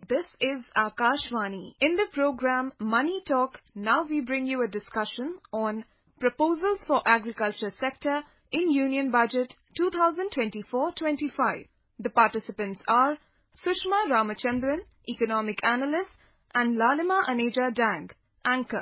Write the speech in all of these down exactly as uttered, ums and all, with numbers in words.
This is Akashvani. In the program Money Talk, now we bring you a discussion on proposals for agriculture sector in Union Budget twenty twenty-four twenty-five. The participants are Sushma Ramachandran, Economic Analyst, and Lalima Aneja Dang, Anchor.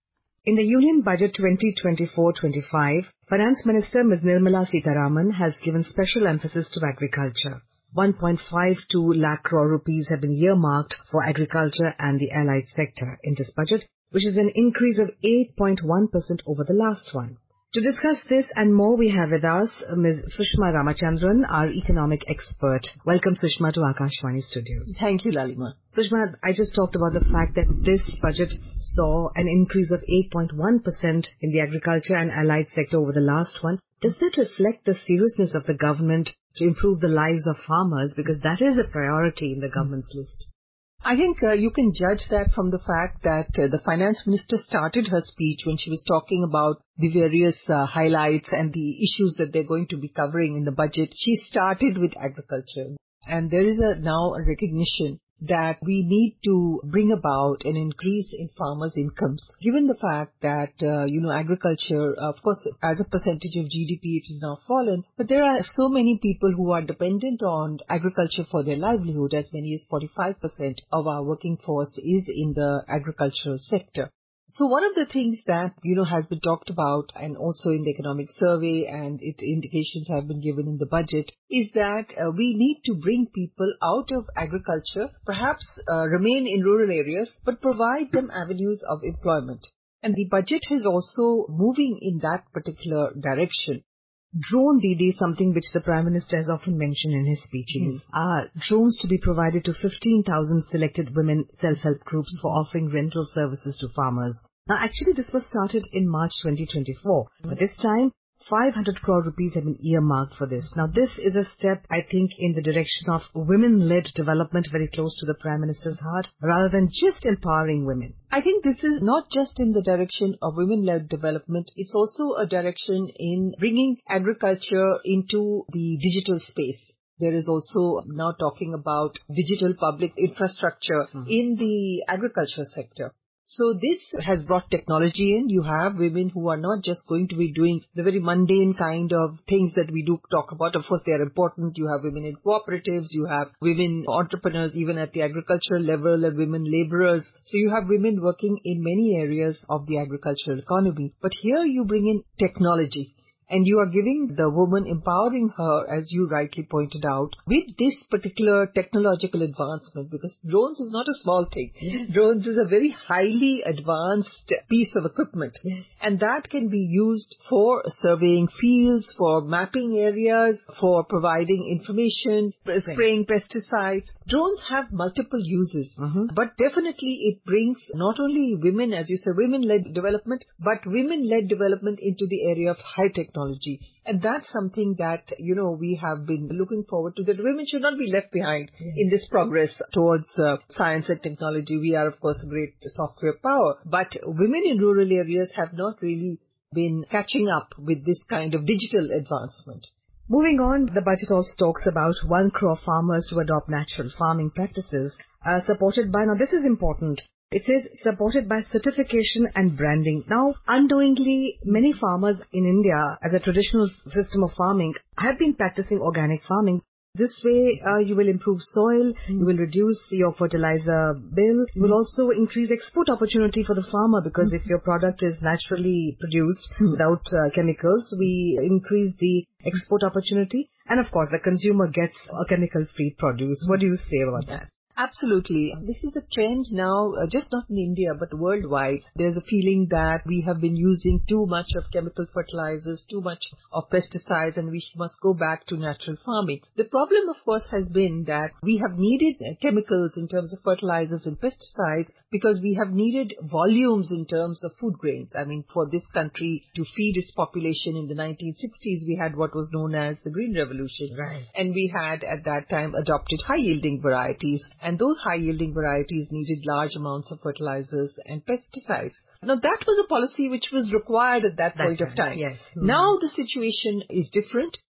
In the Union Budget twenty twenty-four twenty-five, Finance Minister Miz Nirmala Sitharaman has given special emphasis to agriculture. one point five two lakh crore rupees have been earmarked for agriculture and the allied sector in this budget, which is an increase of eight point one percent over the last one. To discuss this and more, we have with us Miz Sushma Ramachandran, our economic expert. Welcome, Sushma, to Akashvani Studios. Thank you, Lalima. Sushma, I just talked about the fact that this budget saw an increase of eight point one percent in the agriculture and allied sector over the last one. Does that reflect the seriousness of the government to improve the lives of farmers? Because that is a priority in the government's list. I think uh, you can judge that from the fact that uh, the finance minister started her speech when she was talking about the various uh, highlights and the issues that they're going to be covering in the budget. She started with agriculture. And there is a, now a recognition that we need to bring about an increase in farmers' incomes, given the fact that, uh, you know, agriculture, of course, as a percentage of G D P, it has now fallen, but there are so many people who are dependent on agriculture for their livelihood. As many as forty-five percent of our working force is in the agricultural sector. So one of the things that, you know, has been talked about and also in the economic survey and it indications have been given in the budget is that uh, we need to bring people out of agriculture, perhaps uh, remain in rural areas, but provide them avenues of employment. And the budget is also moving in that particular direction. Drone Didi is something which the Prime Minister has often mentioned in his speeches. Mm. Are drones to be provided to fifteen thousand selected women self-help groups for offering rental services to farmers. Now, actually, this was started in March twenty twenty-four. Mm. But this time, five hundred crore rupees have been earmarked for this. Now, this is a step, I think, in the direction of women-led development, very close to the Prime Minister's heart, rather than just empowering women. I think this is not just in the direction of women-led development, it's also a direction in bringing agriculture into the digital space. There is also now talking about digital public infrastructure mm-hmm. in the agriculture sector. So this has brought technology in. You have women who are not just going to be doing the very mundane kind of things that we do talk about. Of course, they are important. You have women in cooperatives. You have women entrepreneurs, even at the agricultural level, and women laborers. So you have women working in many areas of the agricultural economy. But here you bring in technology. And you are giving the woman, empowering her, as you rightly pointed out, with this particular technological advancement, because drones is not a small thing. Yes. Drones is a very highly advanced piece of equipment. Yes. And that can be used for surveying fields, for mapping areas, for providing information, right. spraying pesticides. Drones have multiple uses, mm-hmm. but definitely it brings not only women, as you said, women-led development, but women-led development into the area of high technology. And that's something that, you know, we have been looking forward to, that women should not be left behind yes. in this progress towards uh, science and technology. We are, of course, a great software power, but women in rural areas have not really been catching up with this kind of digital advancement. Moving on, the budget also talks about one crore farmers to adopt natural farming practices, uh, supported by, now this is important, it says supported by certification and branding. Now, unknowingly, many farmers in India, as a traditional system of farming, have been practicing organic farming. This way, uh, you will improve soil, mm. you will reduce your fertilizer bill, you mm. will also increase export opportunity for the farmer, because mm. if your product is naturally produced mm. without uh, chemicals, we increase the export opportunity. And of course, the consumer gets a chemical-free produce. What do you say about that? Absolutely. This is a trend now, uh, just not in India, but worldwide. There's a feeling that we have been using too much of chemical fertilizers, too much of pesticides, and we must go back to natural farming. The problem, of course, has been that we have needed uh, chemicals in terms of fertilizers and pesticides because we have needed volumes in terms of food grains. I mean, for this country to feed its population in the nineteen sixties, we had what was known as the Green Revolution. Right. And we had, at that time, adopted high-yielding varieties. And those high-yielding varieties needed large amounts of fertilizers and pesticides. Now, that was a policy which was required at that, that point time, of time. Yes. Mm-hmm. Now the situation is different.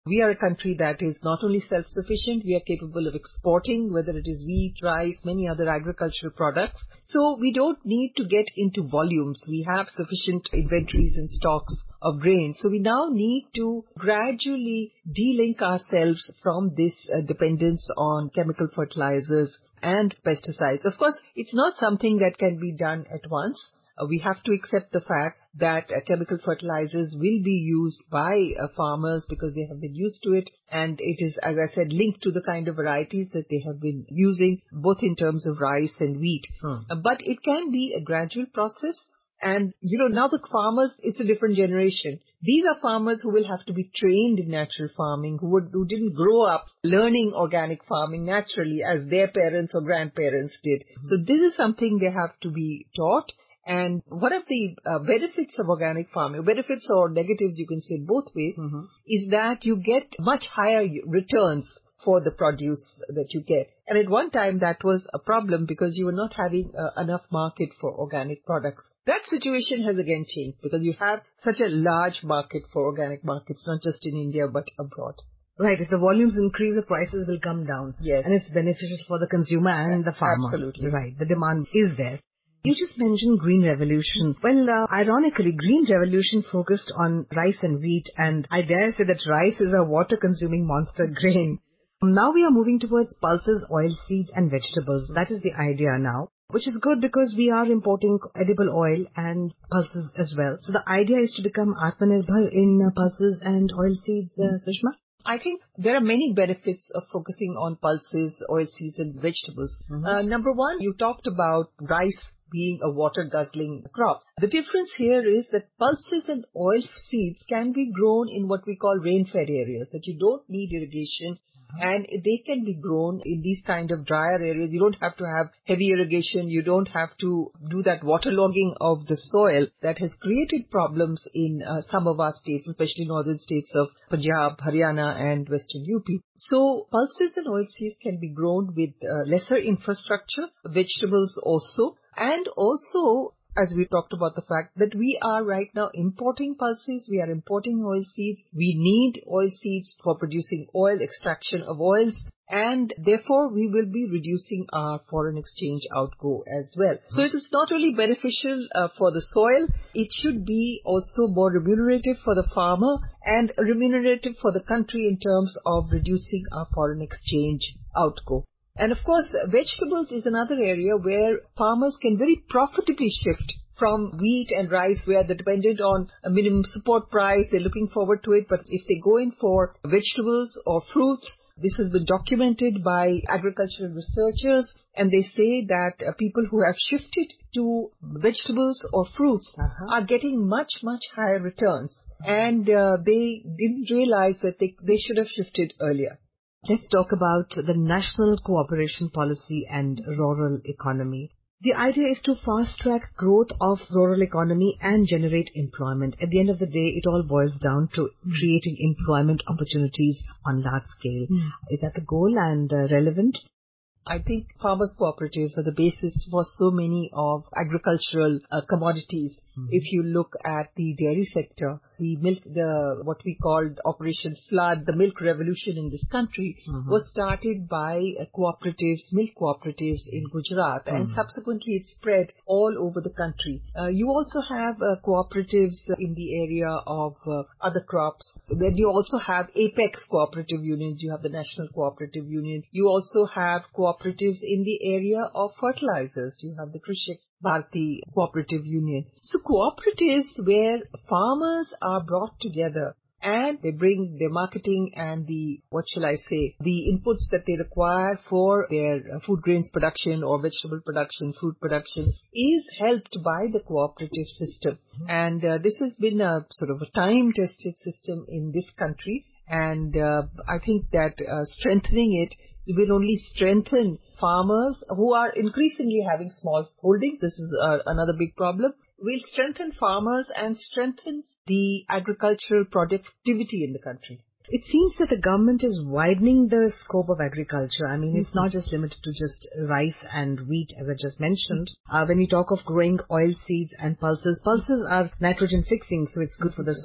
We are a country that is not only self-sufficient, we are capable of exporting, whether it is wheat, rice, many other agricultural products. So we don't need to get into volumes. We have sufficient inventories and stocks of grain. So we now need to gradually de-link ourselves from this uh, dependence on chemical fertilizers and pesticides. Of course, it's not something that can be done at once. Uh, we have to accept the fact that uh, chemical fertilizers will be used by uh, farmers because they have been used to it, and it is, as I said, linked to the kind of varieties that they have been using, both in terms of rice and wheat. Hmm. Uh, but it can be a gradual process. And, you know, now the farmers, it's a different generation. These are farmers who will have to be trained in natural farming, who, would, who didn't grow up learning organic farming naturally as their parents or grandparents did. Mm-hmm. So this is something they have to be taught. And one of the uh, benefits of organic farming, benefits or negatives, you can say both ways, mm-hmm. is that you get much higher returns for the produce that you get. And at one time that was a problem because you were not having uh, enough market for organic products. That situation has again changed because you have such a large market for organic markets, not just in India but abroad. Right. If the volumes increase, the prices will come down. Yes. And it's beneficial for the consumer and the farmer. Absolutely. Right. The demand is there. You just mentioned Green Revolution. Well, uh, ironically, Green Revolution focused on rice and wheat, and I dare say that rice is a water-consuming monster grain. Now we are moving towards pulses, oilseeds and vegetables. That is the idea now, which is good because we are importing edible oil and pulses as well. So the idea is to become Atmanirbhar in uh, pulses and oilseeds, uh, Sushma? I think there are many benefits of focusing on pulses, oilseeds and vegetables. Mm-hmm. Uh, number one, you talked about rice being a water-guzzling crop. The difference here is that pulses and oilseeds can be grown in what we call rain-fed areas, that you don't need irrigation, and they can be grown in these kind of drier areas. You don't have to have heavy irrigation. You don't have to do that waterlogging of the soil that has created problems in uh, some of our states, especially northern states of Punjab, Haryana and western U P. So pulses and oilseeds can be grown with uh, lesser infrastructure, vegetables also, and also as we talked about the fact that we are right now importing pulses, we are importing oilseeds. We need oilseeds for producing oil, extraction of oils, and therefore we will be reducing our foreign exchange outgo as well. So it is not only beneficial uh, for the soil, it should be also more remunerative for the farmer and remunerative for the country in terms of reducing our foreign exchange outgo. And of course, vegetables is another area where farmers can very profitably shift from wheat and rice where they're dependent on a minimum support price. They're looking forward to it. But if they go in for vegetables or fruits, this has been documented by agricultural researchers. And they say that uh, people who have shifted to vegetables or fruits uh-huh. are getting much, much higher returns. And uh, they didn't realize that they, they should have shifted earlier. Let's talk about the National Cooperation Policy and rural economy. The idea is to fast-track growth of rural economy and generate employment. At the end of the day, it all boils down to creating employment opportunities on large scale. Mm. Is that the goal and uh, relevant? I think farmers' cooperatives are the basis for so many of agricultural uh, commodities. Mm-hmm. If you look at the dairy sector, the milk, the what we called Operation Flood, the milk revolution in this country mm-hmm. was started by uh, cooperatives, milk cooperatives in Gujarat, mm-hmm. and subsequently it spread all over the country. Uh, you also have uh, cooperatives in the area of uh, other crops. Then you also have apex cooperative unions. You have the National Cooperative Union. You also have cooperatives in the area of fertilizers. You have the Krishak Bharati Cooperative Union. So cooperatives where farmers are brought together and they bring their marketing and the, what shall I say, the inputs that they require for their food grains production or vegetable production, fruit production is helped by the cooperative system. And uh, this has been a sort of a time-tested system in this country. And uh, I think that uh, strengthening it will only strengthen farmers who are increasingly having small holdings. This is uh, another big problem. Will strengthen farmers and strengthen the agricultural productivity in the country. It seems that the government is widening the scope of agriculture. I mean, mm-hmm. it's not just limited to just rice and wheat, as I just mentioned. Uh, when we talk of growing oil seeds and pulses, pulses are nitrogen fixing, so it's good for the soil.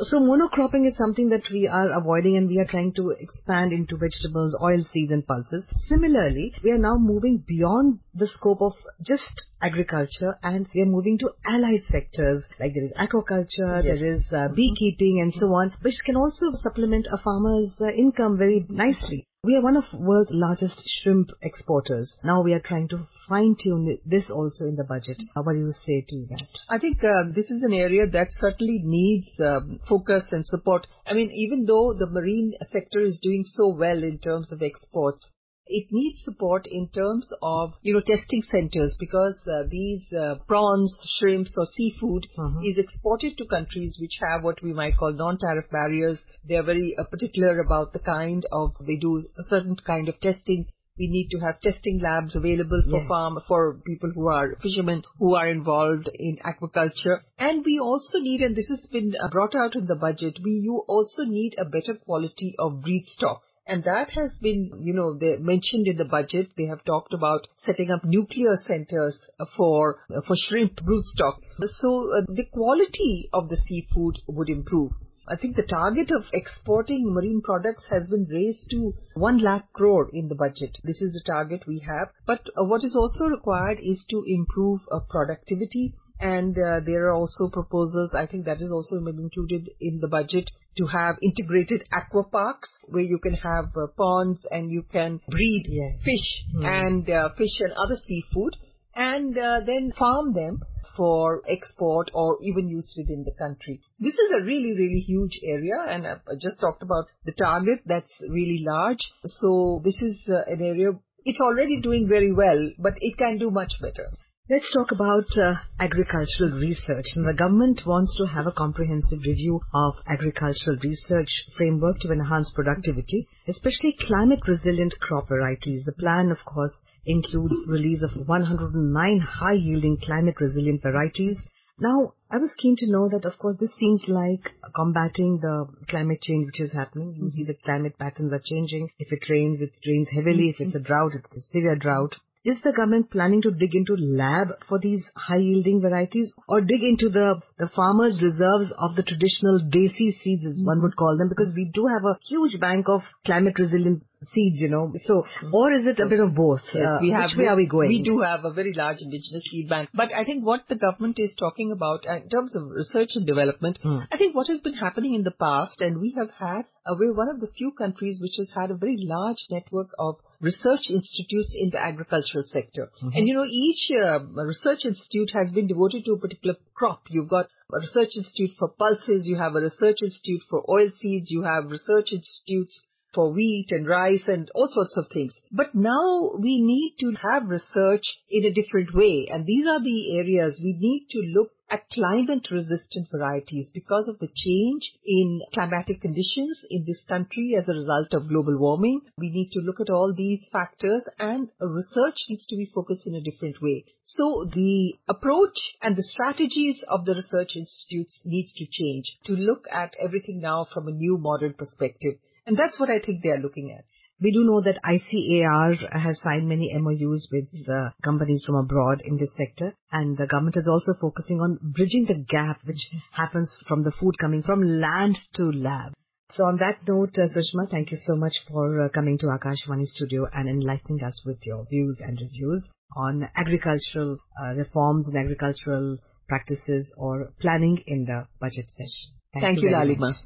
So monocropping is something that we are avoiding, and we are trying to expand into vegetables, oilseeds and pulses. Similarly, we are now moving beyond the scope of just agriculture, and we are moving to allied sectors, like there is aquaculture, yes. there is uh, beekeeping and so on, which can also supplement a farmer's uh, income very nicely. We are one of the world's largest shrimp exporters. Now we are trying to fine-tune this also in the budget. What do you say to that? I think uh, this is an area that certainly needs um, focus and support. I mean, even though the marine sector is doing so well in terms of exports, it needs support in terms of, you know, testing centers, because uh, these uh, prawns, shrimps or seafood mm-hmm. is exported to countries which have what we might call non-tariff barriers. They are very uh, particular about the kind of, they do a certain kind of testing. We need to have testing labs available for yes. farm, for people who are fishermen, who are involved in aquaculture. And we also need, and this has been brought out in the budget, we you also need a better quality of breed stock. And that has been, you know, they mentioned in the budget. They have talked about setting up nuclear centers for for shrimp broodstock. So uh, the quality of the seafood would improve. I think the target of exporting marine products has been raised to one lakh crore in the budget. This is the target we have. But uh, what is also required is to improve uh, productivity. And uh, there are also proposals, I think that is also been included in the budget, to have integrated aqua parks where you can have uh, ponds and you can breed yes. fish mm. and uh, fish and other seafood, and uh, then farm them for export or even use within the country. So this is a really, really huge area, and I just talked about the target that's really large. So this is uh, an area, it's already doing very well, but it can do much better. Let's talk about uh, agricultural research. And the government wants to have a comprehensive review of agricultural research framework to enhance productivity, especially climate-resilient crop varieties. The plan, of course, includes release of one hundred nine high-yielding climate-resilient varieties. Now, I was keen to know that, of course, this seems like combating the climate change which is happening. You see the climate patterns are changing. If it rains, it rains heavily. If it's a drought, it's a severe drought. Is the government planning to dig into lab for these high-yielding varieties, or dig into the, the farmers' reserves of the traditional desi seeds, as mm-hmm. one would call them, because we do have a huge bank of climate-resilient seeds, you know. So, or is it a bit of both? Yes, uh, we have, which way are we going? We do have a very large indigenous seed bank. But I think what the government is talking about in terms of research and development, mm. I think what has been happening in the past, and we have had, uh, we're one of the few countries which has had a very large network of research institutes in the agricultural sector. Mm-hmm. And, you know, each uh, research institute has been devoted to a particular crop. You've got a research institute for pulses, you have a research institute for oilseeds, you have research institutes for wheat and rice and all sorts of things. But now we need to have research in a different way. And these are the areas we need to look at climate-resistant varieties because of the change in climatic conditions in this country as a result of global warming. We need to look at all these factors, and research needs to be focused in a different way. So the approach and the strategies of the research institutes needs to change to look at everything now from a new modern perspective. And that's what I think they are looking at. We do know that I C A R has signed many M O Us with uh, companies from abroad in this sector, and the government is also focusing on bridging the gap which happens from the food coming from land to lab. So on that note, uh, Sushma, thank you so much for uh, coming to Akashvani studio and enlightening us with your views and reviews on agricultural uh, reforms and agricultural practices or planning in the budget session. Thank, thank you, you Lalima. Much.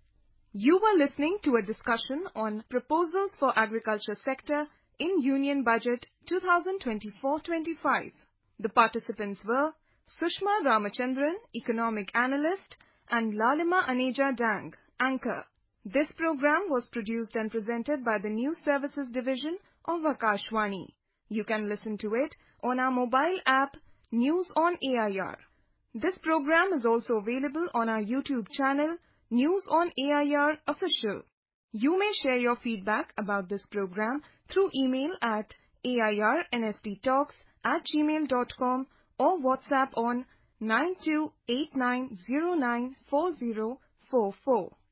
You were listening to a discussion on proposals for agriculture sector in Union Budget twenty twenty-four twenty-five. The participants were Sushma Ramachandran, Economic Analyst, and Lalima Aneja Dang, Anchor. This program was produced and presented by the News Services Division of Akashvani. You can listen to it on our mobile app, News on A I R. This program is also available on our YouTube channel, News on A I R Official. You may share your feedback about this program through email at airnsttalks at gmail dot com or WhatsApp on nine two eight nine zero nine four zero four four.